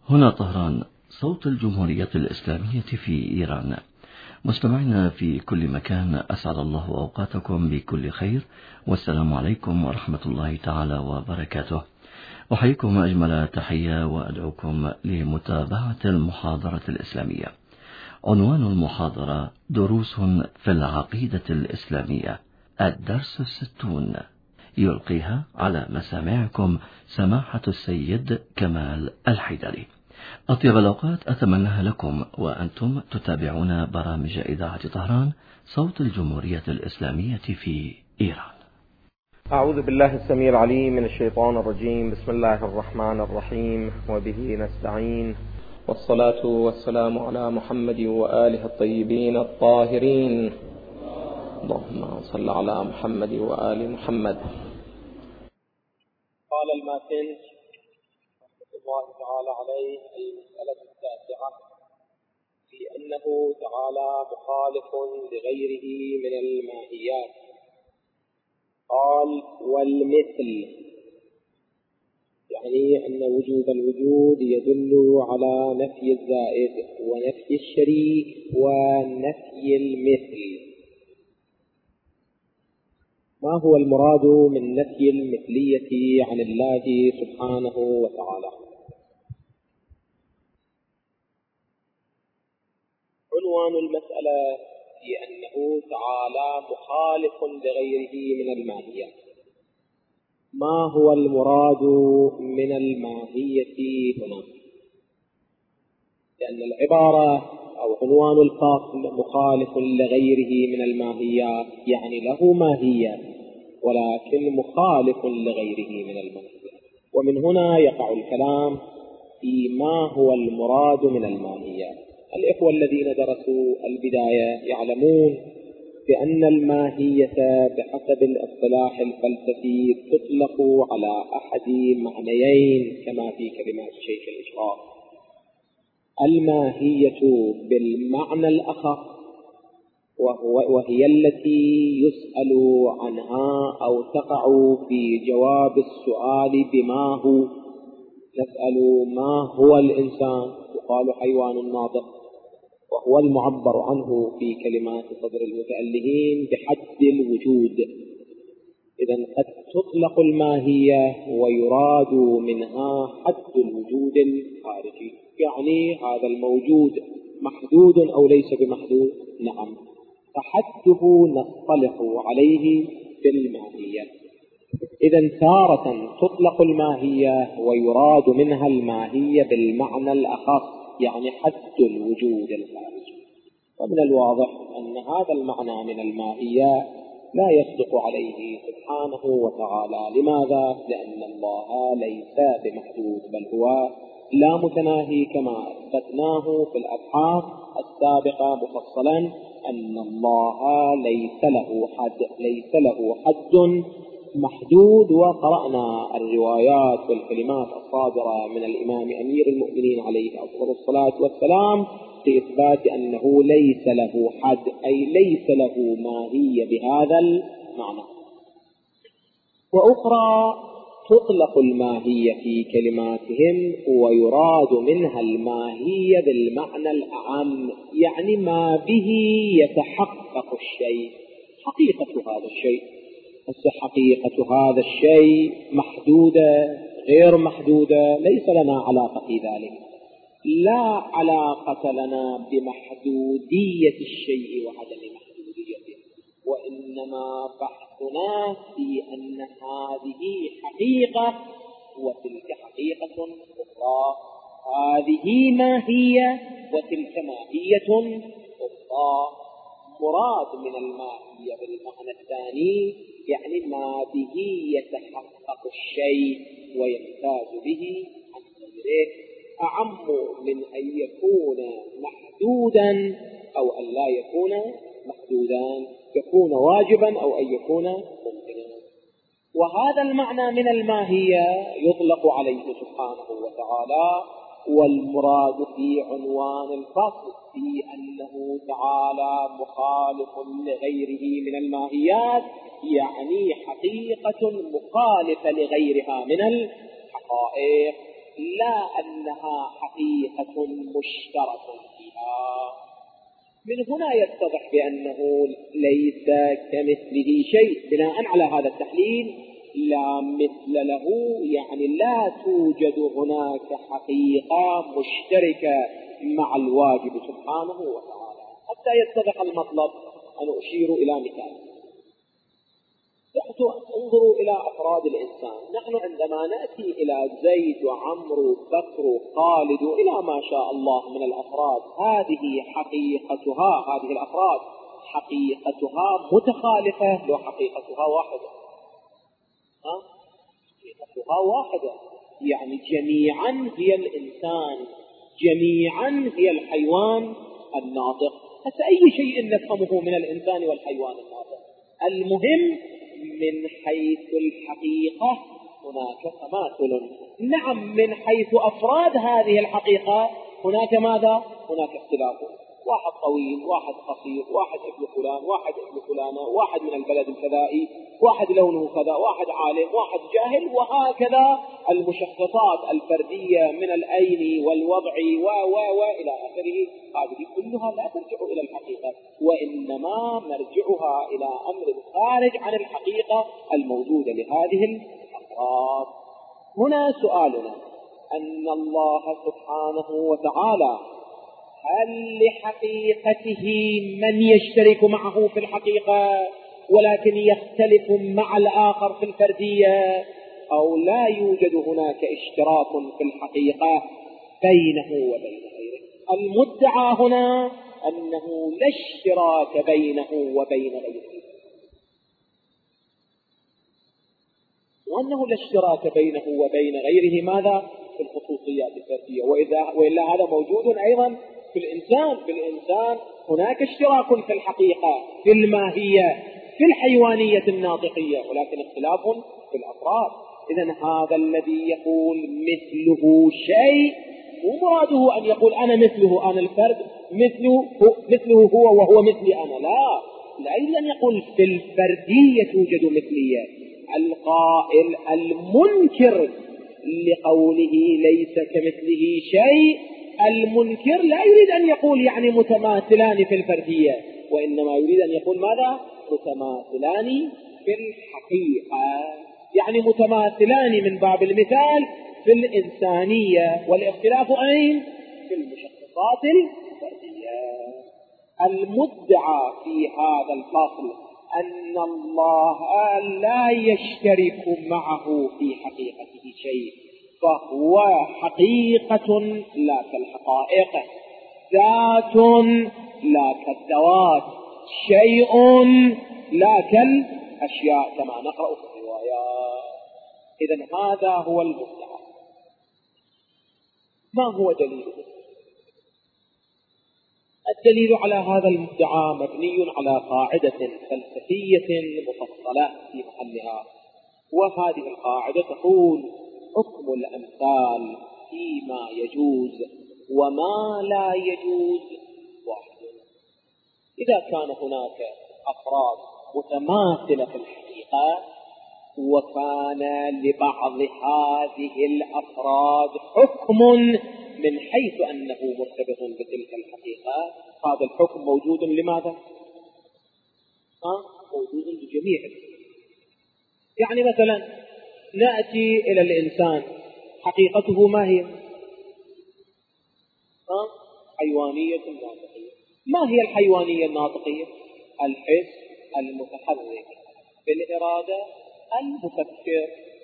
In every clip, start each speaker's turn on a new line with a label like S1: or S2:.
S1: هنا طهران، صوت الجمهورية الإسلامية في إيران. مستمعينا في كل مكان، أسعد الله أوقاتكم بكل خير، والسلام عليكم ورحمة الله تعالى وبركاته. أحييكم أجمل تحية وأدعوكم لمتابعة المحاضرة الإسلامية. عنوان المحاضرة: دروس في العقيدة الإسلامية، الدرس 60. يلقيها على مسامعكم سماحة السيد كمال الحيدري. أطيب الأوقات أتمناها لكم وأنتم تتابعون برامج إذاعة طهران، صوت الجمهورية الإسلامية في إيران.
S2: أعوذ بالله السميع العليم من الشيطان الرجيم. بسم الله الرحمن الرحيم، وبه نستعين، والصلاة والسلام على محمد وآله الطيبين الطاهرين. اللهم صل على محمد وآل محمد. قال الماتن رحمة الله تعالى عليه: المسألة التاسعة في أنه تعالى مخالف لغيره من الماهيات. قال: والمثل، يعني أن وجوب الوجود يدل على نفي الزائد ونفي الشريك ونفي المثل. ما هو المراد من نفي المثلية عن الله سبحانه وتعالى؟ عنوان المسألة في أنه تعالى مخالف لغيره من الماهيات. ما هو المراد من الماهية هنا؟ لأن العبارة أو عنوان الفصل مخالف لغيره من الماهيات، يعني له ماهية ولكن مخالف لغيره من الماهيات، ومن هنا يقع الكلام في ما هو المراد من الماهيات. الإخوة الذين درسوا البداية يعلمون بأن الماهية بحسب الاصطلاح الفلسفي تطلق على أحد معنيين كما في كلمات شيخ الإشراف: الماهية بالمعنى الأخص، وهي التي يسأل عنها أو تقع في جواب السؤال بما هو. نسأل ما هو الإنسان، يقال حيوان ناطق، وهو المعبر عنه في كلمات صدر المتألهين بحد الوجود. إذن قد تطلق الماهية ويراد منها حد الوجود الخارجي، يعني هذا الموجود محدود أو ليس بمحدود؟ نعم، فحده نصطلح عليه بالماهية. إذن تارة تطلق الماهية ويراد منها الماهية بالمعنى الأخص، يعني حد الوجود الخارجي. ومن الواضح أن هذا المعنى من الماهية لا يصدق عليه سبحانه وتعالى. لماذا؟ لأن الله ليس بمحدود، بل هو لا متناهي كما أثبتناه في الأبحاث السابقة مفصلا، أن الله ليس له حد محدود. وقرأنا الروايات والكلمات الصادرة من الإمام أمير المؤمنين عليه أفضل الصلاة والسلام في إثبات أنه ليس له حد، أي ليس له ماهية بهذا المعنى. وأخرى تطلق الماهية في كلماتهم ويراد منها الماهية بالمعنى الأعم، يعني ما به يتحقق الشيء، حقيقة هذا الشيء. حقيقة هذا الشيء محدودة غير محدودة، ليس لنا علاقة في ذلك. لا علاقة لنا بمحدودية الشيء وعدم محدوديته، وإنما بحثنا في أن هذه حقيقة وتلك حقيقة أخرى، هذه ماهية وتلك ماهية أخرى. مراد من الماهية بالمعنى الثاني يعني ما به يتحقق الشيء ويمتاز به عن غيره، أعم من أن يكون محدودا أو أن لا يكون محدودا، يكون واجبا أو أن يكون ممكنا. وهذا المعنى من الماهية يطلق عليه سبحانه وتعالى. والمراد في عنوان الفصل في أنه تعالى مخالف لغيره من الماهيات، يعني حقيقة مخالفة لغيرها من الحقائق. لا أنها حقيقة مشترك فيها. من هنا يتضح بأنه ليس كمثله شيء. بناء على هذا التحليل لا مثل له، يعني لا توجد هناك حقيقة مشتركة مع الواجب سبحانه وتعالى. حتى يتضح المطلب أن أشير إلى مثال. انظروا إلى أفراد الإنسان. نحن عندما نأتي إلى زيد وعمرو وبكر وخالد إلى ما شاء الله من الأفراد، هذه حقيقتها، هذه الأفراد حقيقتها متخالفة لو حقيقتها واحدة. حقيقتها واحدة، يعني جميعا هي الإنسان، جميعا هي الحيوان الناطق. حتى أي شيء نفهمه من الإنسان والحيوان الناطق، المهم من حيث الحقيقة هناك تماثل. نعم، من حيث أفراد هذه الحقيقة هناك ماذا؟ هناك اختلاف. واحد طويل، واحد قصير، واحد ابن فلان، واحد ابن فلانة، واحد من البلد الكذائي، واحد لونه كذا، واحد عالم، واحد جاهل، وهكذا المشخصات الفردية من الأين والوضع وإلى آخره. هذه كلها لا ترجع إلى الحقيقة، وإنما مرجعها إلى أمر خارج عن الحقيقة الموجودة لهذه الأفراد. هنا سؤالنا أن الله سبحانه وتعالى هل لحقيقته من يشترك معه في الحقيقة ولكن يختلف مع الآخر في الفردية، أو لا يوجد هناك اشتراك في الحقيقة بينه وبين غيره؟ المدعى هنا أنه لا اشتراك بينه وبين غيره، وأنه لا اشتراك بينه وبين غيره ماذا؟ في الخصوصيات الفردية. وإلا هذا موجود أيضا في الإنسان. في الإنسان هناك اشتراك في الحقيقة، في الماهية، في الحيوانية الناطقية، ولكن اختلاف في الأفراد. إذن هذا الذي يقول مثله شيء مو مراده أن يقول أنا مثله، أنا الفرد مثله هو وهو مثلي أنا، لا يريد أن يقول في الفردية توجد مثلية. القائل المنكر لقوله ليس كمثله شيء، المنكر لا يريد أن يقول يعني متماثلان في الفردية، وإنما يريد أن يقول ماذا؟ متماثلان في الحقيقة، يعني متماثلان من باب المثال في الإنسانية، والاختلاف أين؟ في المشخصات الفردية. المدعى في هذا الفصل أن الله لا يشترك معه في حقيقته شيء، فهو حقيقة لا كالحقائق، ذات لا كالذوات، شيء لا كالأشياء كما نقرأ في الروايات. إذن هذا هو المدعى. ما هو دليله؟ الدليل على هذا المدعى مبني على قاعدة فلسفية مفصلة في محلها، وهذه القاعدة تقول: حكم الأمثال فيما يجوز وما لا يجوز واحد. إذا كان هناك أفراد متماثلة في الحقيقة، وكان لبعض هذه الأفراد حكم من حيث أنه مرتبط بتلك الحقيقة، هذا الحكم موجود لماذا؟ موجود لجميع. يعني مثلا نأتي إلى الإنسان، حقيقته ما هي؟ حيوانية ناطقية. ما هي الحيوانية الناطقية؟ الحس المتحرك بالإرادة، المفكر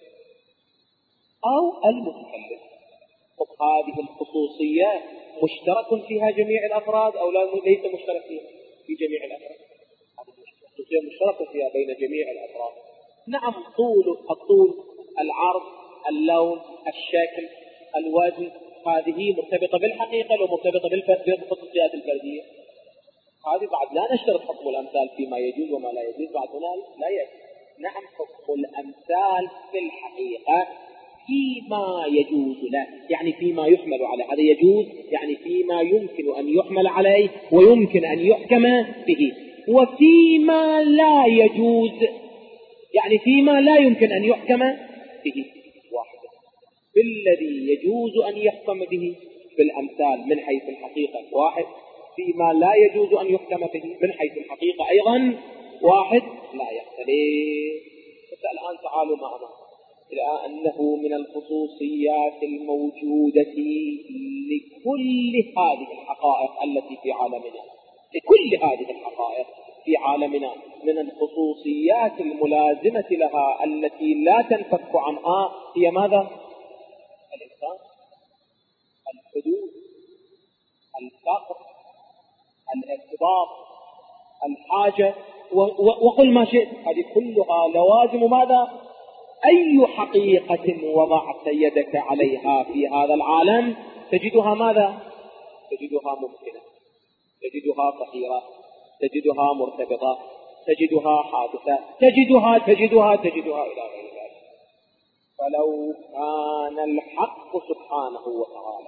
S2: أو المتكلم. هذه الخصوصية مشترك فيها جميع الأفراد أو ليس مشترك فيها في جميع الأفراد؟ هذه الخصوصية مشتركة فيها بين جميع الأفراد. نعم، الطول، العرض، اللون، الشكل، الوزن، هذه مرتبطة بالحقيقة ومرتبطة بالخصوصيات الفردية. هذه بعد لا نشترط حكم الأمثال فيما يجوز وما لا يجوز، بعد هنا لا يجوز. نعم، حكم الأمثال في الحقيقة فيما يجوز له، يعني فيما يحمل عليه. هذا يجوز يعني فيما يمكن أن يحمل عليه ويمكن أن يحكم به. وفيما لا يجوز يعني فيما لا يمكن أن يحكم به واحد. بالذي يجوز أن يحكم به في الأمثال من حيث الحقيقة واحد، فيما لا يجوز أن يحكم به من حيث الحقيقة أيضا واحد، لا يختلف. الآن تعالوا معنا إلى أنه من الخصوصيات الموجودة لكل هذه الحقائق التي في عالمنا، لكل هذه الحقائق في عالمنا من الخصوصيات الملازمة لها التي لا تنفك عنها هي ماذا؟ الإنسان، الحدود، الفقر، الارتباط، الحاجة، وقل ما شئت. هذه كلها لوازم ماذا؟ أي حقيقة وضعت يدك عليها في هذا العالم تجدها ماذا؟ تجدها ممكنة، تجدها صغيرة، تجدها مرتبطة، تجدها حادثة، تجدها إلى غير ذلك. فلو كان الحق سبحانه وتعالى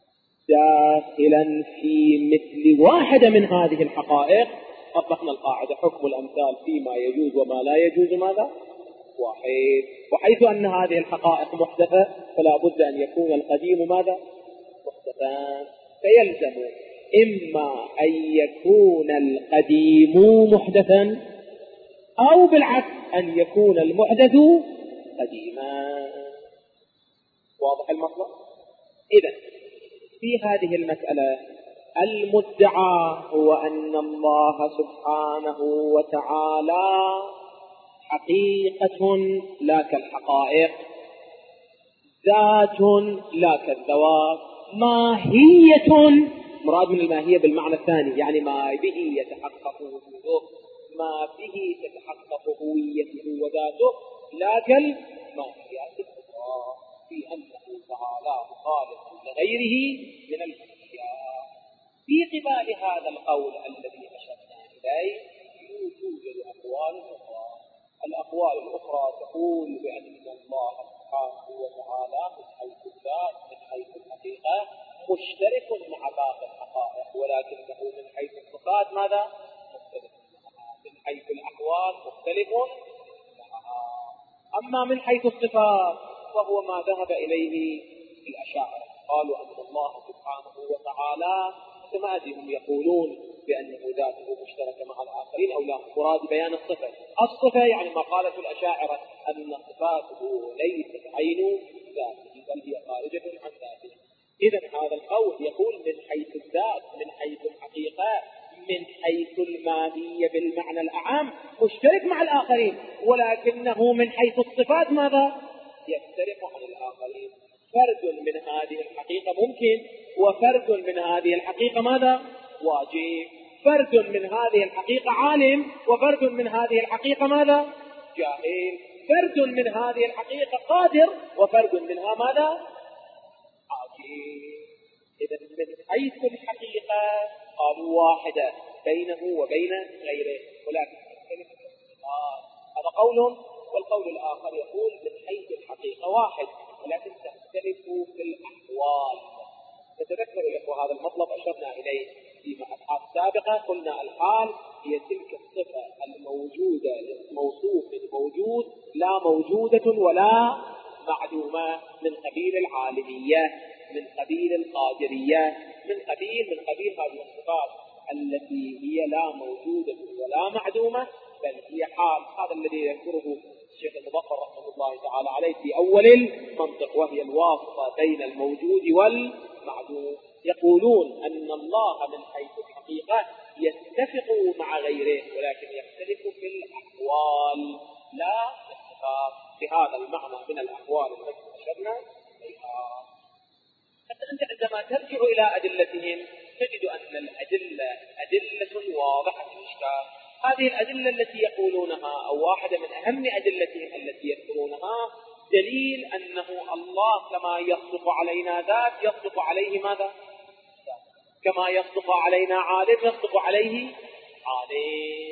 S2: داخلا في مثل واحدة من هذه الحقائق أطلقنا القاعدة حكم الأمثال فيما يجوز وما لا يجوز ماذا؟ واحد. وحيث أن هذه الحقائق محدثة فلا بد أن يكون القديم ماذا؟ محدثا. فيلزم إما أن يكون القديم محدثا أو بالعكس أن يكون المحدث قديما. واضح المطلب؟ إذن في هذه المسألة المدعى هو أن الله سبحانه وتعالى حقيقة لا كالحقائق، ذات لا كالذوات، ماهية، مراد من الماهية بالمعنى الثاني يعني ما به يتحقق وجوده، ما به تتحقق هويته وذاته، لا كالماهيات الأخرى في أنه تعالى خالق لغيره من الأشياء. في قبال هذا القول الذي أشرنا إليه يوجد أقوال أخرى. الأقوال الأخرى تقول بأن الله سبحانه وتعالى من حيث الذات من حيث الحقيقة مشترك مع باقي الحقائق، ولكنه من حيث الصفات ماذا؟ مختلف معها. من حيث الأحوال مختلف معها. أما من حيث الصفات فهو ما ذهب إليه الأشاعرة، قالوا أن الله سبحانه وتعالى كما هم يقولون بأنه ذاته مشتركة مع الآخرين أو لا، مراد بيان الصفة. الصفة يعني ما قالت الأشاعرة أن صفاته ليست عين ذاته بل هي خارجة عن ذاته. إذن هذا القول يقول من حيث الذات من حيث الحقيقة من حيث الماهية بالمعنى الأعم مشترك مع الآخرين، ولكنه من حيث الصفات ماذا؟ يختلف عن الآخرين. فرد من هذه الحقيقة ممكن، وفرد من هذه الحقيقة ماذا؟ واجب. فرد من هذه الحقيقة عالم، وفرد من هذه الحقيقة ماذا؟ جاهل. فرد من هذه الحقيقة قادر، وفرد منها ماذا؟ عاجز. إذن من حيث الحقيقة قالوا واحدة بينه وبين غيره، ولكن تختلف الصفات. هذا قول. والقول الآخر يقول من حيث الحقيقة واحد ولكن تختلف في الأحوال. تتذكر الأخوة هذا المطلب أشرنا إليه في أبحاث سابقة، قلنا الحال هي تلك الصفة الموجودة لموصوف موجود لا موجودة ولا معدومة، من قبيل العالمية، من قبيل القادرية، من قبيل هذه الصفات التي هي لا موجودة ولا معدومة بل هي حال. هذا الذي يذكره الشيخ المظفر رحمه الله تعالى عليه في أول المنطق، وهي الواسطة بين الموجود والمعدوم. يقولون أن الله من حيث الحقيقة يتفق مع غيره ولكن يختلف في الأحوال لا الصفات. بهذا المعنى من الأحوال التي أشرنا إليها. حتى أنت عندما ترجع إلى أدلتهم تجد أن الأدلة أدلة واضحة الإشكال. هذه الأدلة التي يقولونها أو واحدة من أهم أدلتهم التي يذكرونها دليل أنه الله كما يصدق علينا ذات يصدق عليه ماذا؟ كما يصدق علينا عالم يصدق عليه عالم.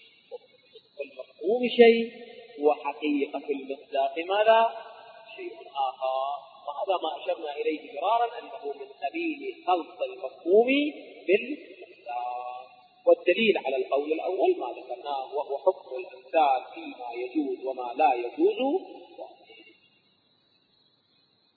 S2: المفهوم شيء وحقيقة المصداق ماذا؟ شيء آخر. وهذا ما أشرنا إليه مرارا أنه من قبيل خلط المفهوم بالمصداق. والدليل على القول الأول ما ذكرناه وهو حكم الأمثال فيما يجوز وما لا يجوز.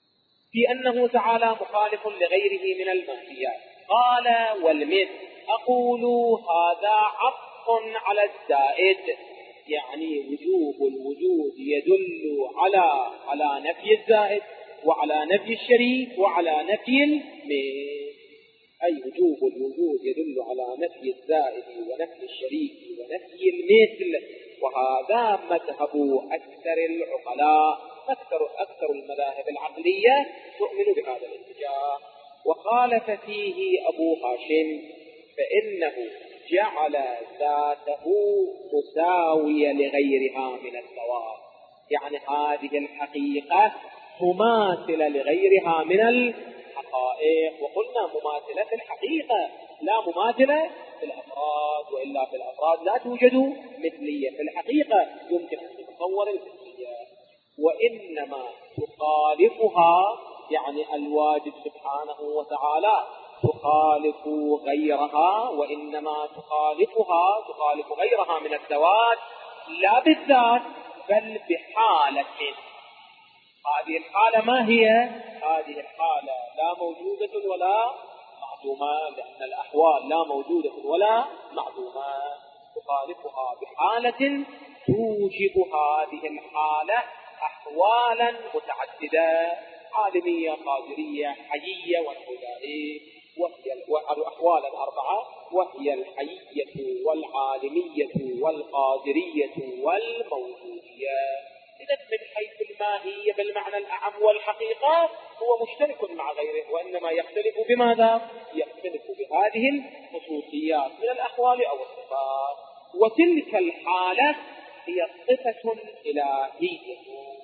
S2: في أنه تعالى مخالف لغيره من الماهيات. قال والمثل أقول هذا عطف على الزائد، يعني وجوب الوجود يدل على نفي الزائد وعلى نفي الشريك وعلى نفي المثل، أي وجوب الوجود يدل على نفي الزائد ونفي الشريك ونفي المثل. وهذا مذهب أكثر العقلاء، أكثر المذاهب العقلية تؤمن بهذا الاتجاه. وخالف فيه أبو هاشم فإنه جعل ذاته مساوية لغيرها من الثواب، يعني هذه الحقيقة مماثلة لغيرها من الحقائق. وقلنا مماثلة في الحقيقة لا مماثلة في الأفراد، وإلا في الأفراد لا توجد مثلية، في الحقيقة يمكن أن تتصور المثلية، وإنما تخالفها يعني الواجب سبحانه وتعالى تخالف غيرها، وإنما تخالف غيرها من الذوات لا بالذات بل بحالة. هذه الحالة ما هي؟ هذه الحالة لا موجودة ولا معدومة، لأن الأحوال لا موجودة ولا معدومة. تخالفها بحالة توجب هذه الحالة أحوالا متعددة، عالمية قادرية حيية ونحو ذلك، وهي أحوالا أربعة، وهي الحيية والعالمية والقادرية والموجودية. إذا من حيث الماهية بالمعنى الأعم والحقيقة هو مشترك مع غيره، وإنما يختلف بماذا؟ يختلف بهذه الخصوصيات من الأحوال أو الصفات. وتلك الحالة هي صفة إلهية،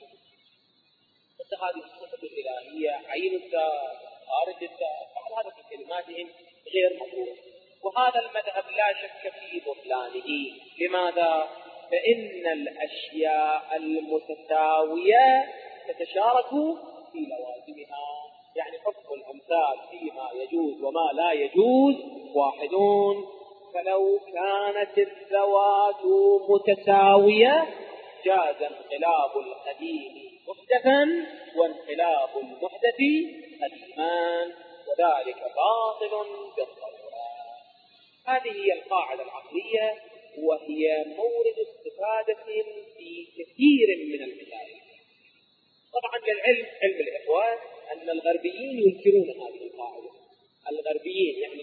S2: هذه الصفة الإلهية عين الذات خارج الذات، هذا في كلماتهم غير مطلوب. وهذا المذهب لا شك في بطلانه. لماذا؟ فإن الأشياء المتساوية تتشارك في لوازمها، يعني حكم الأمثال فيما يجوز وما لا يجوز واحدون. فلو كانت الذوات متساوية جاز انقلاب القديم محدثا وانقلاب المحدث قديما، وذلك باطل بالضرورة. هذه هي القاعدة العقلية، وهي مورد استفادة في كثير من المسائل. طبعا للعلم علم الإخوان أن الغربيين ينكرون هذه القاعدة. الغربيين يعني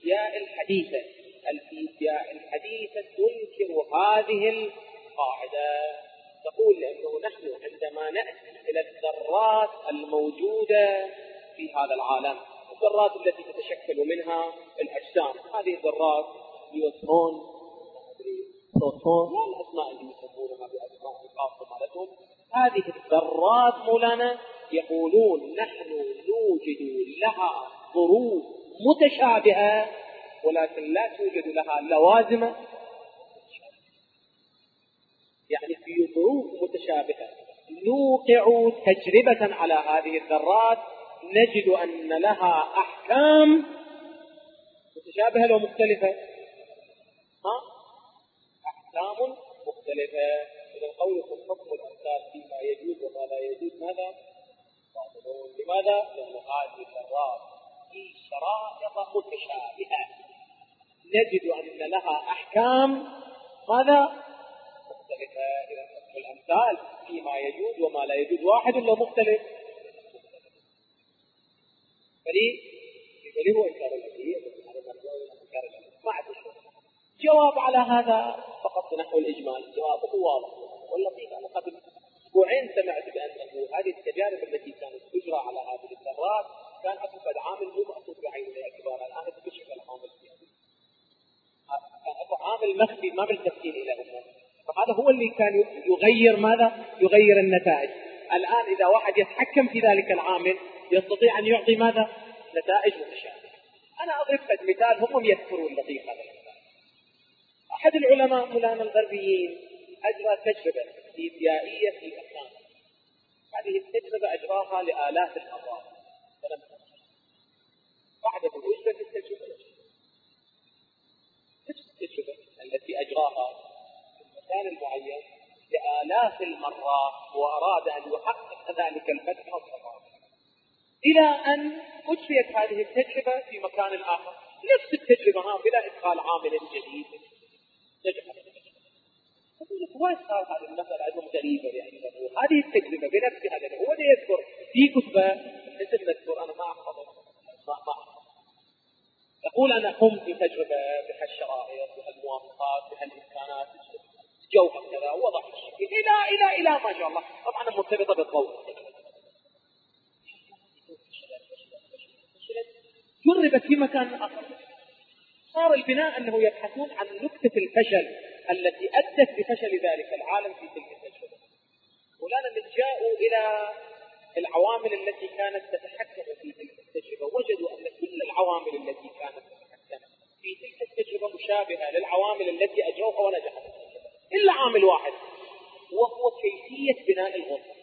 S2: الفيزياء الحديثة تنكر هذه القاعدة، تقول لأنه نحن عندما نأتي إلى الذرات الموجودة في هذا العالم، الذرات التي تتشكل منها الأجسام، هذه الذرات نيوترون، بروتون، الأسماء اللي يسمونها بأسماء خاصة مالتهم، هذه الذرات مولانا يقولون نحن نوجد لها ظروف متشابهة ولكن لا توجد لها لوازم، يعني في ظروف متشابهة نوقع تجربة على هذه الذرات نجد أن لها أحكام متشابهة لو مختلفة، أحكام مختلفة. إذا قولكم حكم الأمثال فيما يجوز وما لا يجوز ماذا؟ لماذا؟ لأن هذه الذرات في شرائط متشابهة نجد أن لها أحكام ماذا؟ مختلفة. إذا حكم الأمثال فيما يجوز وما لا يجوز واحد ولا مختلف؟ فليه هو إنكار الأدية؟ ما عندنا جواب على هذا فقط نحو الإجمال، جوابه واضح واللطيف. أنا قبل أسبوعين سمعت بأنه هذه التجارب التي كانت تجرى على هذه الذرات كان أكبر عامل مو مقصود بعين الاعتبار، الآن تكشف العامل كان أكبر عامل مخفي ما بالتفكير إلى هنا، فهذا هو اللي كان يغير ماذا؟ يغير النتائج. الآن إذا واحد يتحكم في ذلك العامل يستطيع أن يعطي ماذا؟ نتائج متشابهة. أنا أضرب مثال هم يذكرون لطيف هذا المثال. أحد العلماء مولانا الغربيين أجرى تجربة فيزيائية في مكان، هذه التجربة أجراها لآلاف المرات فلم تنجح. بعد الأجرة التجربة التي أجراها في المكان المعين لآلاف المرات وأراد أن يحقق ذلك الفتح والصفات، إلى أن أجريت هذه التجربة في مكان آخر، نفس التجربة بلا إدخال عامل جديد. أقول لك وين صار هذه المسألة عندهم غريبة، يعني هذه التجربة بنفسها هو اللي يذكر في كتبة مثل نذكر أنا ما أحفظ يقول أنا قمت بتجربة بهالشرائط بهالمواصفات بهالإمكانات جوهر كذا ووضع الشكل إلى ما شاء الله، طبعا مرتبطة بالضوء. جربت في مكان آخر، صار البناء أنه يبحثون عن نكتة الفشل التي أدت بفشل ذلك العالم في تلك التجربة. ولما جاءوا إلى العوامل التي كانت تتحكم في تلك التجربة وجدوا أن كل العوامل التي كانت تتحكم في تلك التجربة مشابهة للعوامل التي أجروها ونجحت إلا عامل واحد، وهو كيفية بناء الغرفة.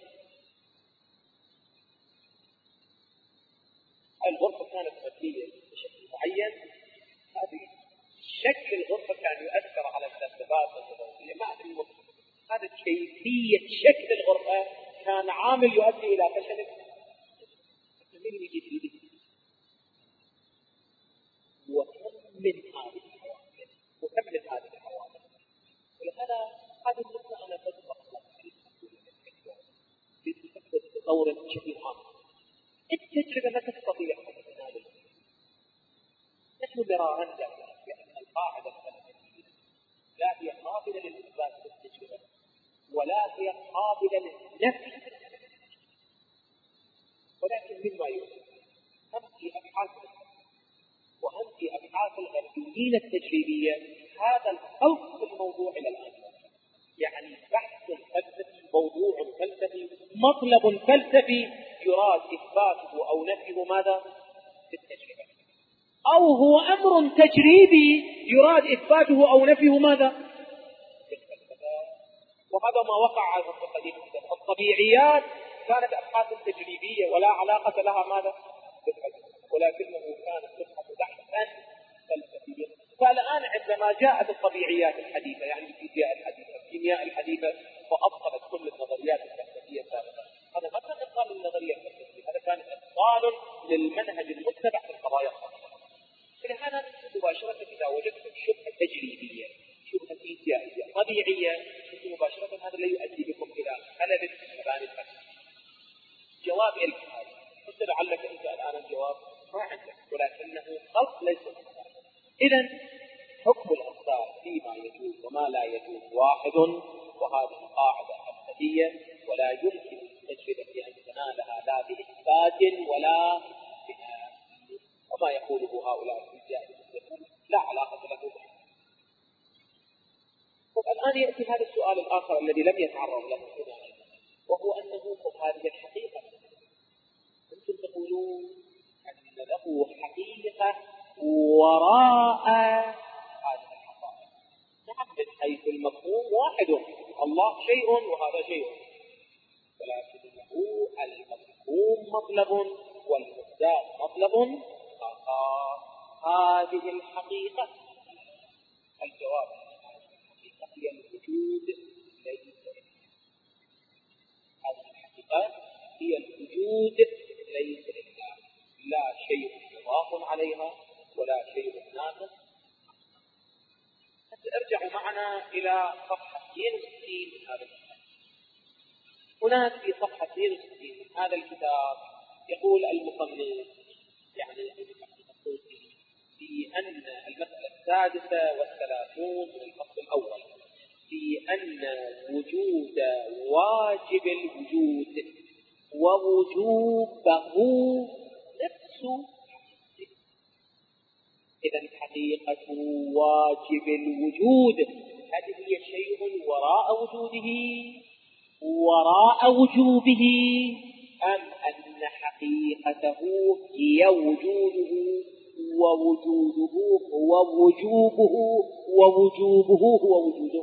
S2: الغرفة كانت مبنية بشكل معين، هذه شكل الغرفة كان يؤثر على الثبات والنظرية، ما أدري هذا كيفية شكل الغرفة كان عامل يؤدي إلى فشل. من يجي في وكم من هذه العوامل ولهذا هذه النقطة أنا بذكر في تطور بشكل عام. التجربة ما تستطيع هذا. نحن نرى عندنا بأن القاعدة الفلسفية لا هي قابلة للإثبات بالتجربة ولا هي قابلة للنفي، ولكن مما يوجد هم في أبحاث وهم في أبحاث الغربيين التجريبية هذا الخلط في الموضوع إلى الآن، يعني بحث فلسفي، موضوع فلسفي، مطلب فلسفي يراد إثباته أو نفيه ماذا؟ بالتجربة، أو هو أمر تجريبي يراد إثباته أو نفيه ماذا؟ بالفلسفة. وهذا ما وقع على القديم. الطبيعيات كانت أبحاث تجريبية ولا علاقة لها ماذا؟ بالفلسفة، ولكنه كانت تبحث بحثا فلسفيا. فالآن عندما جاءت الطبيعيات الحديثة يعني الفيزياء الحديثة الكيمياء الحديثة وأبطلت كل النظريات الفلسفية السابقة، هذا ما كان إبطال للنظرية الفلسفية، هذا كان إبطال للمنهج المتبع في القضايا الخاصة. فلهذا مباشرة إذا وجدتم شبهة تجريبية، شبهة فيزيائية طبيعية، مباشرة هذا لا يؤدي بكم إلى خلل في مباني الفلسفة. جواب الكتاب قلت لعلك أنت الآن الجواب ما عندك، ولكنه خلط ليس مختلف. إذن حكم الأفكار فيما يجوز وما لا يجوز واحد، وهذه قاعدة فلسفية ولا يمكن التجربة أن تنالها لا بإثبات ولا بناء، وما يقوله هؤلاء الفيزياء لا علاقة له به. الآن يأتي هذا السؤال الآخر الذي لم يتعرض له هنا، وهو أنه هذه الحقيقة أنتم تقولون أن له حقيقة وراء هذه الحقائق. نعم، من حيث المفهوم واحد، الله شيء وهذا شيء، ولكنه المفهوم مطلب والمصداق مطلب آخر. هذه الحقيقة الجواب الحقيقة هي الوجود ليس هذه الحقيقة هي الوجود ليس لله، لا شيء مضاف عليها ولا شيء ناقص. ارجعوا معنا إلى صفحة 62 من هذا الكتاب. هناك في صفحة 62 من هذا الكتاب يقول المصنف يعني في أن المسألة 36 من الفصل الأول في أن وجود واجب الوجود ووجوبه نفس إذن حقيقة واجب الوجود هذه هي شيء وراء وجوده وراء وجوبه، أم أن حقيقته هي وجوده ووجوده هو وجوبه ووجوبه هو وجوده؟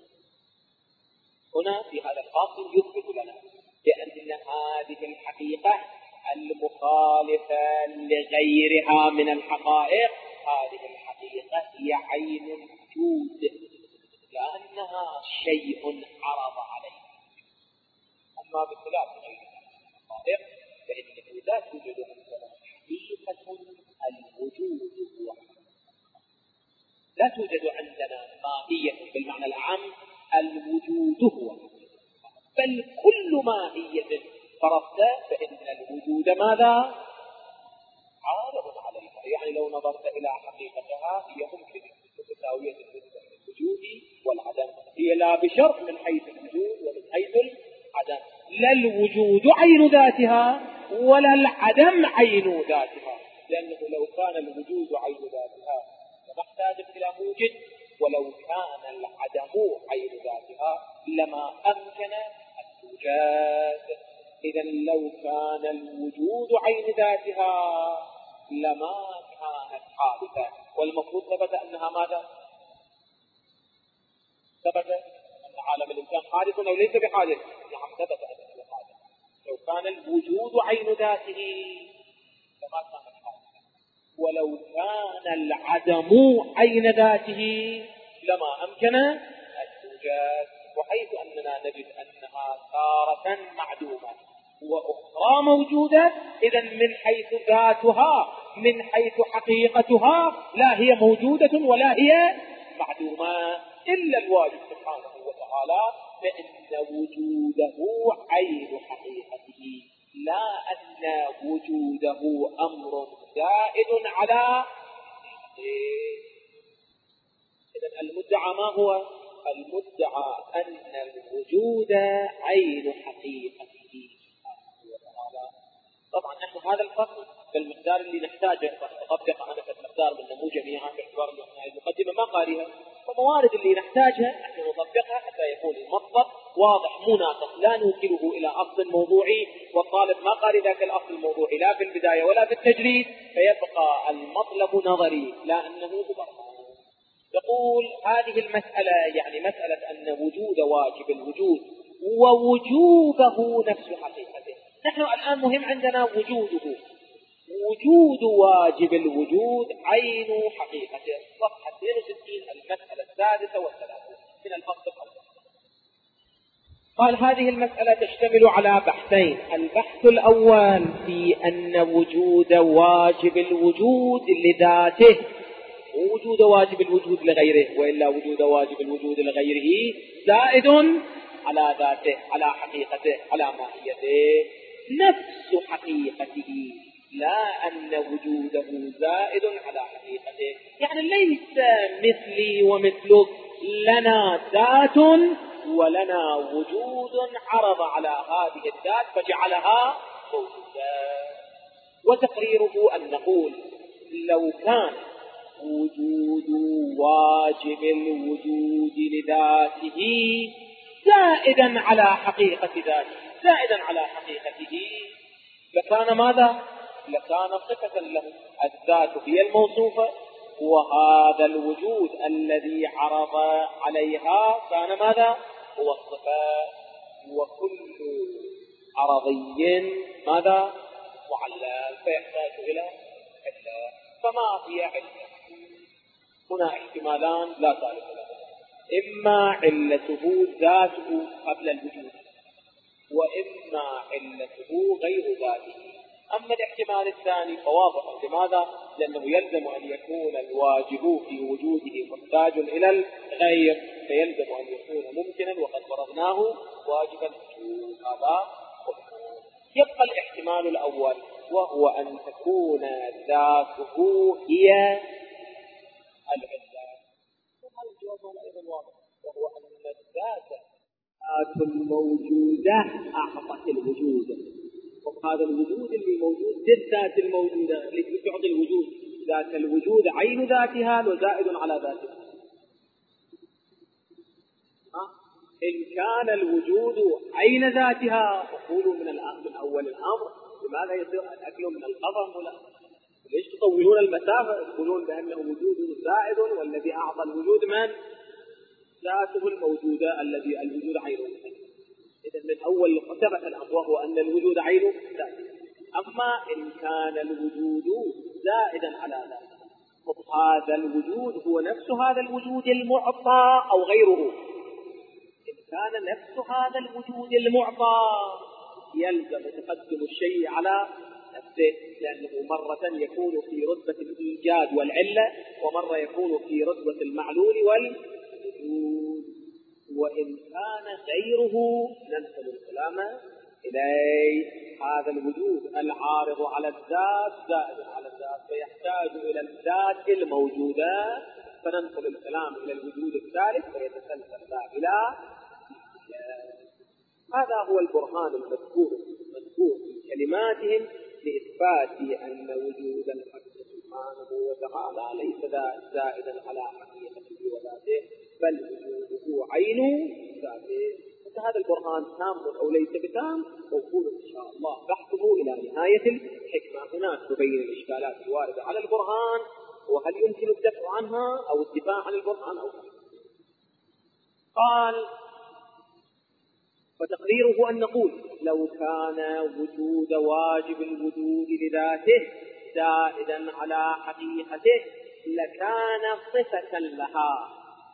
S2: هنا في هذا الفاصل يثبت لنا بأن هذه الحقيقة المخالفة لغيرها من الحقائق هذه الحقيقة هي عين الوجود لأنها شيء عرض عليه. أما بخلاف الحقائق فإنه لا توجد عندنا حقيقة الوجود هو، لا توجد عندنا ماهية بالمعنى العام الوجود هو، بل كل ماهية فرضت فإن الوجود ماذا؟ عارض عليها. يعني لو نظرت إلى حقيقتها هي ممكن متساوية بالنسبة للوجود والعدم، هي لا بشرط من حيث الوجود ومن حيث العدم، لا الوجود عين ذاتها ولا العدم عين ذاتها، لأنه لو كان الوجود عين ذاتها لما احتاجت إلى موجد، ولو كان العدم عين ذاتها لما أمكن أن توجد. إذا لو كان الوجود عين ذاتها لما كانت حادثة، والمفروض ثبت أنها ماذا؟ ثبت أن عالم الإنسان حادث أو ليس بحادث؟ نعم ثبت أنه حادث. لو كان الوجود عين ذاته لما كانت حادثة، ولو كان العدم عين ذاته لما أمكن أن توجد. وحيث أننا نجد أنها تارة معدومة وأخرى موجودة، إذن من حيث ذاتها من حيث حقيقتها لا هي موجودة ولا هي معدومة، إلا الواجب سبحانه وتعالى فإن وجوده عين حقيقته، لا أن وجوده أمر زائد على حقيقته. إذن المدعى ما هو؟ المدعى أن الوجود عين حقيقته. طبعا نحن هذا الفصل بالمقدار اللي نحتاجه نطبق أنا في المقدار من نمو جميعا باعتبار المقدمة ما قارئها، فموارد اللي نحتاجها نحن نطبقها حتى يكون المصدر واضح مناقض لا نوكله إلى أصل موضوعي، والطالب ما قارئ ذاك الأصل الموضوعي لا في البداية ولا في التجريد، فيبقى المطلب نظري لا أنه مبرهن. يقول هذه المسألة يعني مسألة أن وجود واجب الوجود ووجوبه نفس حقيقته. نحن الآن مهم عندنا وجوده، وجود واجب الوجود عين حقيقته. صفحة 62 المسألة 36 من الفصل الأول. قال هذه المسألة تشتمل على بحثين. البحث الأول في أن وجود واجب الوجود لذاته ووجود واجب الوجود لغيره، وإلا وجود واجب الوجود لغيره زائد على ذاته على حقيقته على ماهيته نفس حقيقته، لا أن وجوده زائد على حقيقته. يعني ليس مثلي ومثلك، لنا ذات ولنا وجود عرض على هذه الذات فجعلها موجودة. وتقريره أن نقول لو كان وجود واجب الوجود لذاته زائدا على حقيقة ذاته زائدا على حقيقته لكان ماذا؟ لكان صفة له. الذات هي الموصوفة، وهذا الوجود الذي عرض عليها كان ماذا؟ هو الصفة. وكل عرضي ماذا؟ معلل، فيحتاج إلى علة. فما هي علة؟ هنا احتمالان لا ثالث له، إما علته ذاته قبل الوجود، وإما علته غير ذاته. أما الاحتمال الثاني فواضح. لماذا؟ لأنه يلزم أن يكون الواجب في وجوده محتاج إلى الغير، فيلزم أن يكون ممكنا وقد فرضناه واجبا الوجود. هذا يبقى الاحتمال الأول وهو أن تكون ذاته هي العلة. ثم الجواب أيضا واضح، وهو أن الذات ذات الموجودة أعطت الوجود، وهذا الوجود اللي موجود الذات الموجودة اللي تعطي الوجود، ذات الوجود عين ذاتها وزائد على ذاتها. إن كان الوجود عين ذاتها فقولوا من أول الأمر لماذا يصير الأكل من القضم؟ ولا ليش تطولون المسافة؟ تقولون بأنه وجوده زائد، والذي أعطى الوجود من؟ ذاته الموجودة الذي الوجود عينه. إذا من أول ثبت الأمر وهو أن الوجود عينه ذاته. أما إن كان الوجود زائدا على ذاته هذا الوجود هو نفس هذا الوجود المعطى أو غيره. إن كان نفس هذا الوجود المعطى يلزم تقدم الشيء على نفسه، لأنه مرة يكون في رتبة الإيجاد والعلة، ومرة يكون في رتبة المعلول والوجود. وإن كان غيره ننسب الكلام إليه. هذا الوجود العارض على الذات زائد على الذات، فيحتاج إلى الذات الموجودة، فننقل الكلام إلى الوجود الثالث فيتسلسل لا إله. هذا هو البرهان المذكور في كلماتهم لإثبات أن وجود الحق سبحانه وتعالى ليس زائدا على حقيقته وذاته، بل وجوده عين ذاته. هذا البرهان تام أو ليس بتام موصول إن شاء الله بحثه إلى نهاية الحكمة. هناك تبين الإشكالات الواردة على البرهان، وهل يمكن الدفع عنها أو الدفاع عن البرهان أو لا. قال: فتقريره أن نقول لو كان وجود واجب الوجود لذاته زائدا على حقيقته لكان صفة لها،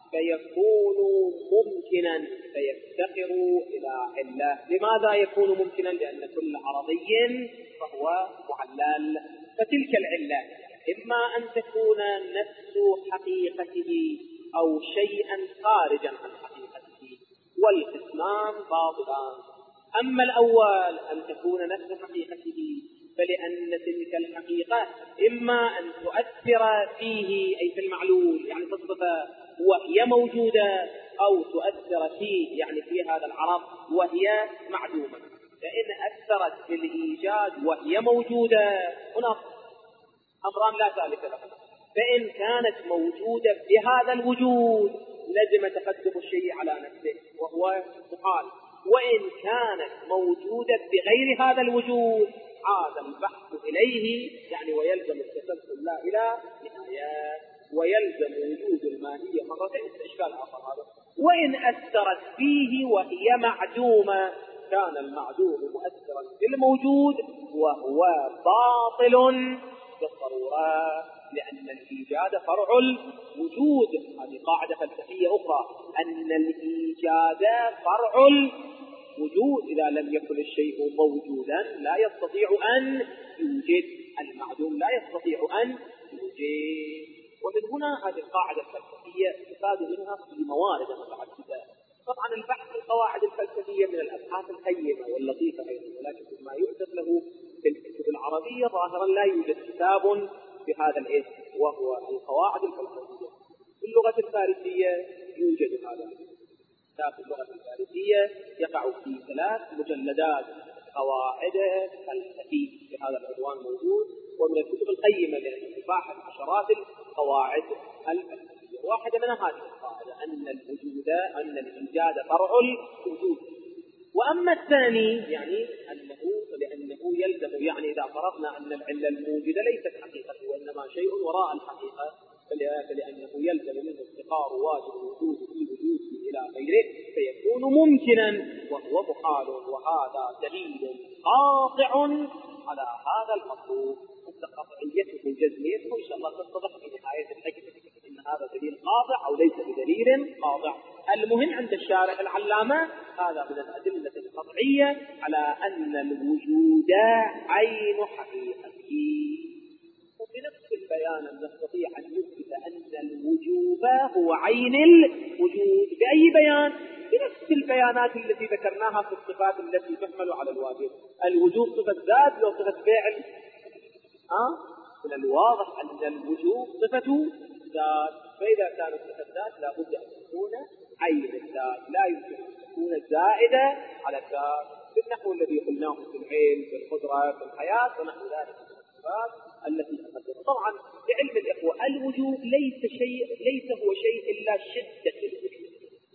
S2: فيكون ممكنا فيفتقر إلى علة. لماذا يكون ممكنا؟ لأن كل عرضي فهو معلل، فتلك العلة إما أن تكون نفس حقيقته أو شيئا خارجا عن حقيقته، والقسمان باطلان. أما الأول أن تكون نفس حقيقته، فلأن تلك الحقيقة إما أن تؤثر فيه أي في المعلول يعني في الصفة وهي موجودة، أو تؤثر فيه يعني في هذا العرض وهي معدومة. فإن أثرت في الإيجاد وهي موجودة هنا أمران لا ثالث لهما. فإن كانت موجودة بهذا الوجود لزم تقدم الشيء على نفسه وهو محال، وإن كانت موجودة بغير هذا الوجود عاد البحث إليه يعني ويلزم التسلسل لا إلى نهاية، ويلزم وجود الماهية مرتين. إشكال آخر هذا. وإن أثرت فيه وهي معدومة كان المعدوم مؤثرا في الموجود وهو باطل بالضرورة، لأن الإيجاد فرع الوجود. هذه قاعدة فلسفية أخرى، أن الإيجاد فرع الوجود. إذا لم يكن الشيء موجودا لا يستطيع أن يوجد، المعدوم لا يستطيع أن يوجد. ومن هنا هذه القاعدة الفلسفية استفاد منها في موارد متعددة. طبعا البحث في القواعد الفلسفية من الأبحاث القيمة واللطيفة أيضا، ولكن ما يؤسف له في الكتب العربية ظاهرا لا يوجد كتاب بهذا الاسم، وهو القواعد الفلسفية. في اللغة الفارسية يوجد هذا كتاب. في اللغة الفارسية يقع في 3 مجلدات قواعد فلسفية بهذا العنوان موجود، ومن الكتب القيمة لأن تباحث عشرات القواعد الفلسفية. واحدة من هذه القاعدة أن الإيجاد فرع الوجود. وأما الثاني يعني لأنه يلزم يعني إذا فرضنا أن العلة الموجودة ليست حقيقة وإنما شيء وراء الحقيقة، فلأنه يلزم منه افتقار واجب الوجود في وجوده إلى غيره فيكون ممكنا وهو محال. وهذا دليل قاطع على هذا المطلوب. قطعيته جزميته إن شاء الله تتضح في نهاية الحكمة إن هذا دليل قاطع أو ليس بدليل قاطع. المهم عند الشارح العلامة هذا من الأدلة القطعية على أن الوجود عين حقيقته. وبنفس البيان نستطيع أن نثبت أن الوجوب هو عين الوجود. بأي بيان؟ بنفس البيانات التي ذكرناها في الصفات التي تحمل على الواجب. الوجوب صفة ذات لو صفة فعل. من الواضح أن الوجوب صفة ذات، فإذا كانت صفة ذات لا بد أن تكون عين الذات، لا يمكن أن تكون زائدة على الذات بالنحو الذي قلناه في العلم في القدرة في الحياة ونحو ذلك من الصفات التي تقدم. طبعا بعلم الإخوة الوجود ليس هو شيء إلا شدة الوجود.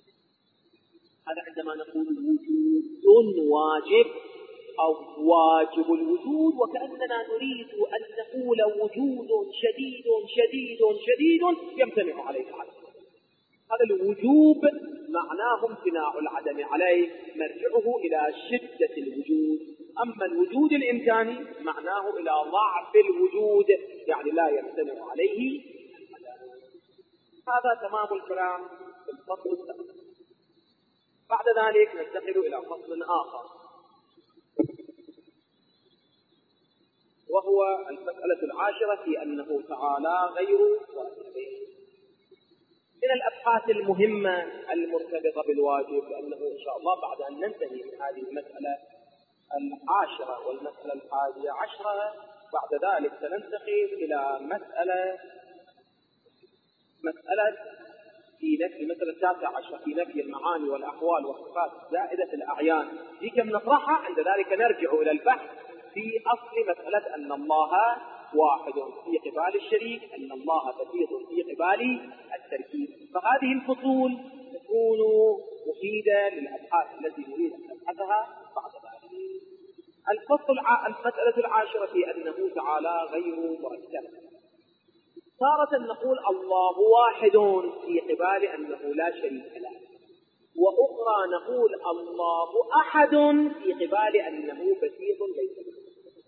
S2: هذا عندما نقول وجود واجب أو واجب الوجود وكأننا نريد أن نقول وجود شديد شديد شديد يمتنع عليه العدم. هذا الوجوب معناه امتناع العدم عليه، مرجعه إلى شدة الوجود. أما الوجود الإمكاني معناه إلى ضعف الوجود، يعني لا يمتنع عليه العدم. هذا تمام الكلام في الفصل الثالث. بعد ذلك ننتقل إلى فصل آخر وهو المسألة العاشرة في أنه تعالى غير واحد. من الأبحاث المهمة المرتبطة بالواجب، لأنه إن شاء الله بعد أن ننتهي من هذه المسألة العاشرة والمسألة 11 بعد ذلك سننتقل إلى مسألة في نفي المسألة 19 في نفي المعاني والأحوال والصفات زائدة الأعيان. دي كم نطرحها، عند ذلك نرجع إلى البحث في أصل مسألة أن الله واحد في قبال الشريك، أن الله بسيط في قبال التركيب. فهذه الفصول تكون مفيدة للأبحاث التي نريد أن نبحثها بعد ذلك. المسألة العاشرة في أنه تعالى غير مركب. تارة نقول الله واحد في قبال أنه لا شريك له، وأخرى نقول الله أحد في قبال أنه بسيط ليس له.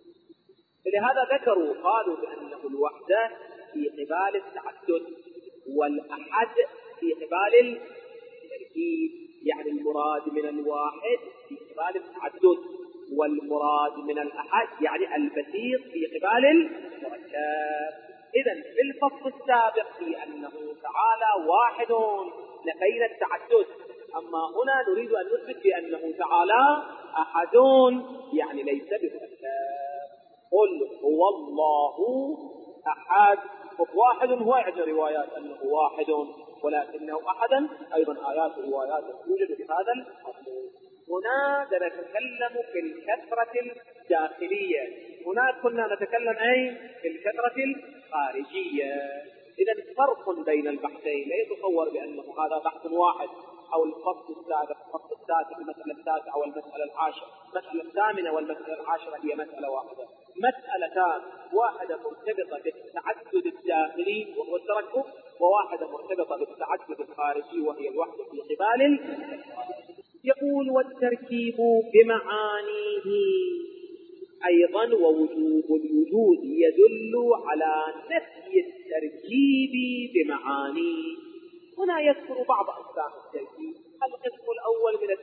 S2: لهذا ذكروا قالوا بأنه الوحدة في قبال التعدد، والأحد في قبال التركيب، يعني المراد من الواحد في قبال التعدد، والمراد من الأحد يعني البسيط في قبال المركب. إذن في الفصل السابق في أنه تعالى واحد نفينا التعدد، أما هنا نريد أن نثبت بأنه تعالى أحد يعني ليس بمركب. قل هو الله أحد. واحد هو عندنا روايات أنه واحد ولكنه أحدا، أيضا آيات وروايات توجد في هذا المضمون. هنا نتكلم في الكثرة الداخلية، هناك كنا نتكلم في الكثرة الخارجية. إذا فرق بين البحثين، لا يتصور بأنه هذا بحث واحد، أو الفصل السابق الفصل التاسع المسألة التاسعة والمسألة العاشرة، المسألة الثامنة والمسألة العاشرة هي مسألة واحدة. مسألتان، واحدة مرتبطة بالتعدد الداخلي وهو التركب، وواحدة مرتبطة بالتعدد الخارجي وهي الوحدة في قبال. يقول والتركيب بمعانيه أيضا، ووجوب الوجود يدل على نفي التركيب بمعانيه. هنا يذكر بعض أقسام التركيب. القسم الأول من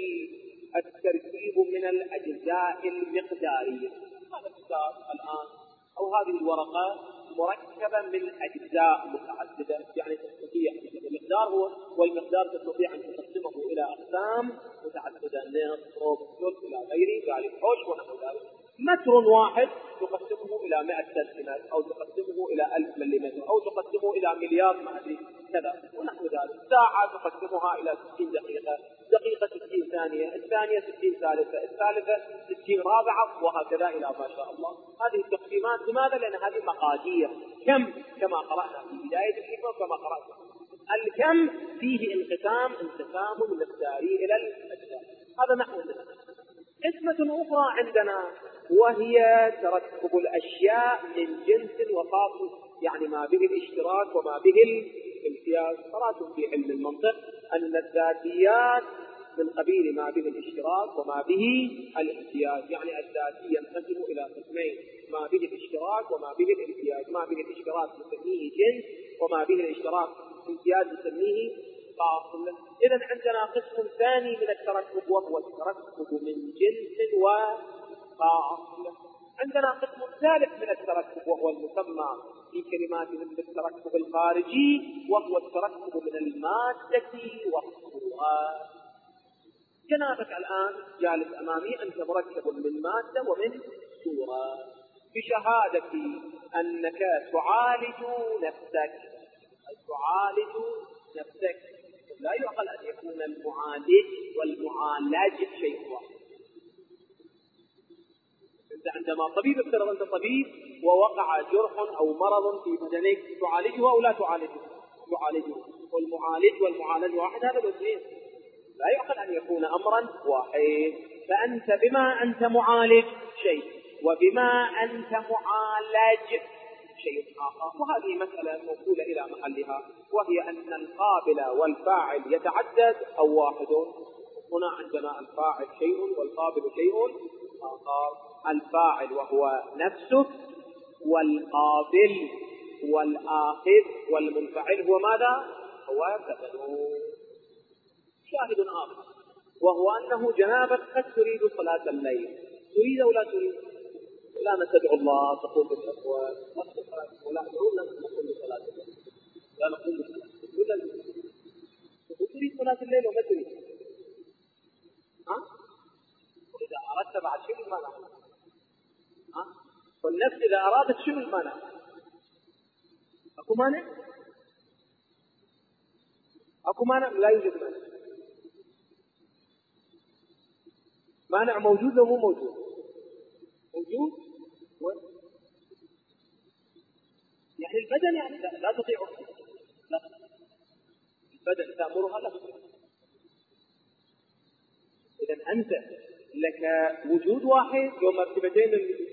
S2: التركيب من الأجزاء المقدارية. هذا الكتاب الآن أو هذه الورقة مركبة من أجزاء متعددة، يعني تستطيع المقدار والمقدار تستطيع أن تقسمه إلى أقسام متعددة، نصف، ربع، ثلث إلى غير ذلك، حوش ونحو ذلك. متر واحد تقسمه إلى 100 سنتيمتر، أو تقسمه إلى 1000 ملم، أو تقسمه إلى مليار ما أدري كذا ونحو ذلك. ساعة تقسمها إلى 60 دقيقة، دقيقة 60 ثانية، الثانية 60 ثالثة، الثالثة 60 رابعة، وهكذا إلى ما شاء الله. هذه التقسيمات لماذا؟ لأن هذه مقادير كم، كما قرأنا في بداية الحكمة وكما قرأنا. الكم فيه انقسام مقداري إلى الأجزاء. هذا نحو ذلك. قسمة أخرى عندنا وهي تركب الأشياء من جنس وفاصل، يعني ما به الاشتراك وما به الامتياز. قرأتم في علم المنطق أن الذاتيات من قبيل ما به الاشتراك وما به الامتياز، يعني الذاتي ينقسم إلى قسمين: ما به الاشتراك وما به الامتياز. ما به الاشتراك نسميه جنس، وما به الاشتراك امتياز نسميه فاصل. إذن عندنا قسم ثاني من التركب وهو التركب من جنس وفاصل. عندنا قسم ثالث من التركب وهو المسمى في كلماتهم بالتركب الخارجي، وهو التركب من المادة والصورة. جنابك الآن جالس أمامي، أنت مركب من مادة ومن صورة. بشهادتي أنك تعالج نفسك، لا يعقل أن يكون المعالج والمعالج شيء واحد. أنت عندما طبيب، افترض أنت طبيب ووقع جرح أو مرض في بدنك، تعالجه أو لا تعالجه؟ والمعالج والمعالج واحد، هذا الاثنين لا يعقل أن يكون أمرا واحد. فأنت بما أنت معالج شيء، وبما أنت معالج شيء آخر. وهذه مسألة موصولة إلى محلها، وهي أن القابل والفاعل يتعدد أو واحد. هنا عندنا الفاعل شيء والقابل شيء آخر. الفاعل وهو نفسه، والقابل والآخذ والمنفعل هو ماذا؟ هو بدنه. شاهد آخر وهو أنه جنابك قد تريد صلاة الليل، تريد أو لا تريد؟ لا تدعو الله تقول بالأخوة ولا أدعونا نقول بصلاة الليل لا نقول بصلاة الليل تريد صلاة الليل وما تريد وإذا أردت بعد شيء المانع والنفس إذا أرادت شنو المانع أكو مانع لا يوجد مانع موجود لو مو موجود يعني البدن يعني لا تطيعه لا البدن تأمرها لا تطيعه إذا أنت لك وجود واحد ومرتبتين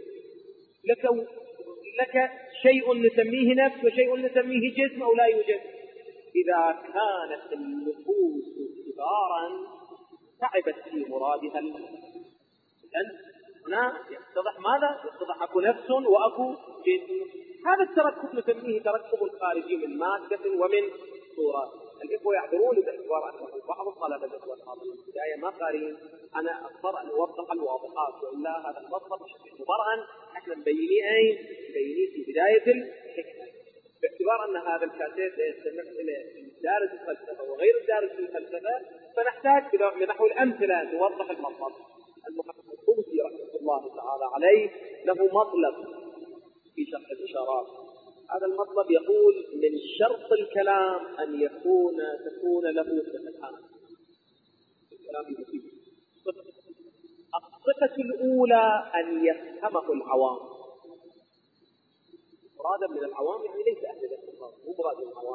S2: لك شيء نسميه نفس وشيء نسميه جسم أو لا يوجد. إذا كانت النفوس كبارا تعبت في مرادها إذن هنا يتضح ماذا؟ يتضح أكو نفس وأكو جسم. هذا التركب نسميه تركب الخارجي من مادة ومن صورة. الإخوة يعذرون باعتبار أنه بعض الطلبة والحاضرين في البداية ما قارين. أنا أضطر أن أوضح الواضحات وإلا هذا المطلب بشكل مبرهن احنا مبينيه في بداية الحكمة باعتبار أن هذا الكاسيت يستمع إلى دارس الفلسفة وغير دارس الفلسفة فنحتاج بنحو الأمثلة نوضح المطلب. المحقق الطوسي رحمه الله تعالى عليه له مطلب في شرح الإشارات. هذا المطلب يقول من شرط الكلام أن تكون له صفتان. الكلام يفيد الصفة الأولى أن يفهمه العوام. مرادا من العوام يعني ليس أهل الاختصاص مو مراد من العوام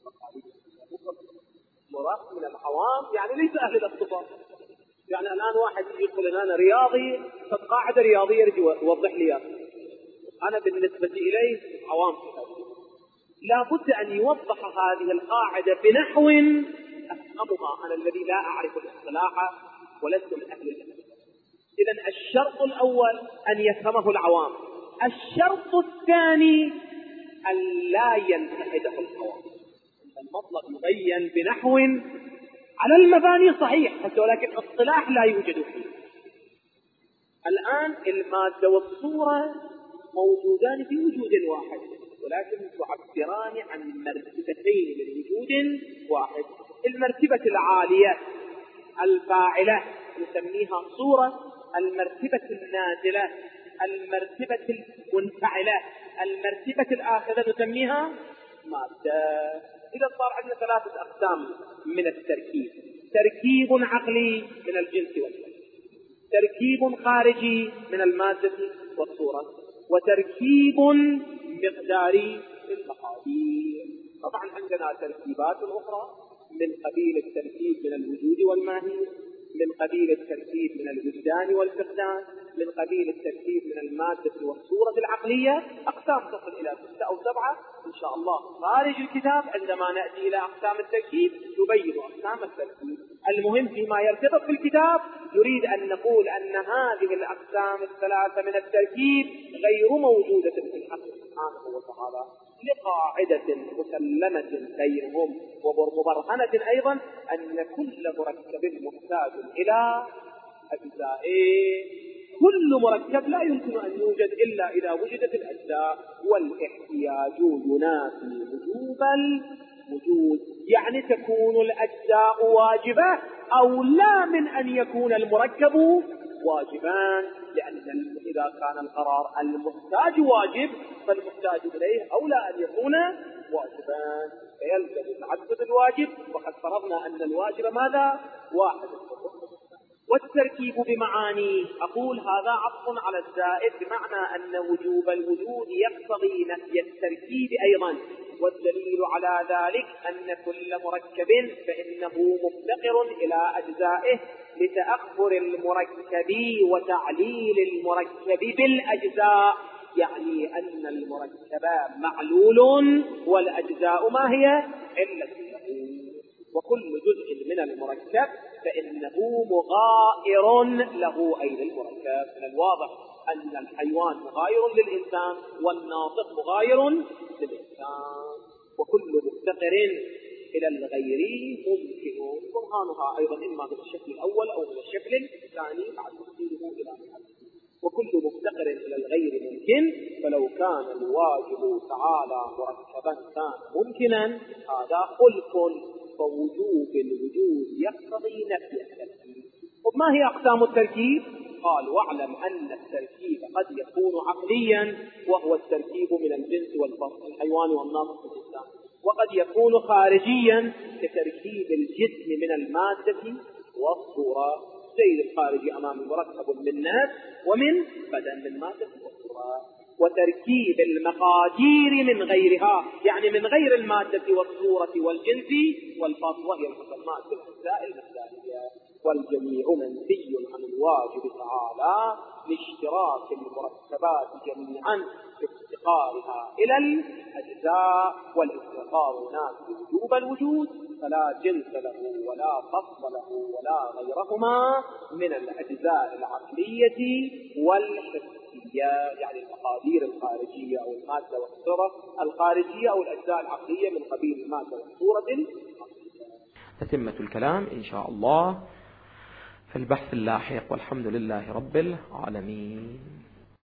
S2: مراد من العوام يعني ليس أهل الاختصاص. يعني الآن واحد يقول أنا رياضي فالقاعدة رياضية يرجي يوضح لي أنا بالنسبة إليه عوام لا بد أن يوضح هذه القاعدة بنحو أفهمها أنا الذي لا أعرف الاصطلاح ولست من أهل الاختصاص. إذن الشرط الأول أن يفهمه العوام. الشرط الثاني أن لا ينتحده العوام. المطلب يبين بنحو على المباني صحيح ولكن اصطلاح لا يوجد فيه. الآن المادة والصورة موجودان في وجود واحد ولكن تعبران عن مرتبتين من وجود واحد. المرتبة العالية الفاعلة نسميها صورة. المرتبة النازلة المرتبة المنفعلة المرتبة الآخرة نسميها مادة. إذا صار عندنا ثلاثة أقسام من التركيب. تركيب عقلي من الجنس والجنس تركيب خارجي من المادة والصورة وتركيب مقداري للمقادير. طبعا عندنا تركيبات أخرى من قبيل التركيب من الوجود والماهية من قبيل التركيب من الوجدان والفقدان من قبيل التركيب من المادة والصورة العقلية. أقسام تصل إلى 6 أو 7 إن شاء الله خارج الكتاب. عندما نأتي إلى أقسام التركيب نبين أقسام التركيب. المهم فيما يرتبط بالكتاب نريد أن نقول أن هذه الأقسام الثلاثة من التركيب غير موجودة في الحق سبحانه وتعالى لقاعدة مسلمة بينهم ومبرهنة أيضا أن كل مركب محتاج إلى أجزائه. كل مركب لا يمكن أن يوجد إلا إذا وجدت الأجزاء والاحتياج ينافي وجوب الوجود. يعني تكون الأجزاء واجبة أو لا من أن يكون المركب واجبان. لأن إذا كان القرار المحتاج واجب فالمحتاج إليه أولى أن يكون واجبان فيلزم تعدد الواجب. وقد فرضنا أن الواجب ماذا؟ واحد. والتركيب بمعاني أقول هذا عطف على الزائد بمعنى أن وجوب الوجود يقتضي نفي التركيب أيضا. والدليل على ذلك أن كل مركب فإنه مفتقر إلى أجزائه لتأخر المركب وتعليل المركب بالأجزاء. يعني أن المركب معلول والأجزاء ما هي علة له. وكل جزء من المركب فإنه مغائر له أي للمركب. من الواضح أن الحيوان مغاير للإنسان والناطق مغاير للإنسان. وكل مفتقر إلى الغير ممكن. برهانها أيضا إما من الشكل الأول أو من الشكل الثاني بعد تفصيله إلى محله. وكل مفتقر إلى الغير ممكن، فلو كان الواجب تعالى مركبا كان ممكنا. هذا خلق، فوجوب الوجود يقتضي نفي التركيب. وما هي أقسام التركيب؟ قال: واعلم أن التركيب قد يكون عقليا، وهو التركيب من الجنس والفصل الحيواني والناطق والإنسان، وقد يكون خارجيا كتركيب الجسم من المادة والصورة. الشيء الخارجي أمامي مركب من نفس ومن بدن، من مادة والصورة. وتركيب المقادير من غيرها، يعني من غير المادة والصورة والجنس والفصل، وهي المسمات بالأجزاء المثالية. والجميع منفي عن الواجب تعالى لاشتراك المركبات جميعا في افتقارها إلى الأجزاء، والافتقار ينافي وجوب الوجود، فلا جنس له ولا فصل له ولا غيرهما من الأجزاء العقلية والحسية، يعني المقادير الخارجية أو المادة والصورة الخارجية أو الأجزاء العقلية من قبيل المادة والصورة العقلية.
S3: تتمة الكلام إن شاء الله في البحث اللاحق، والحمد لله رب العالمين.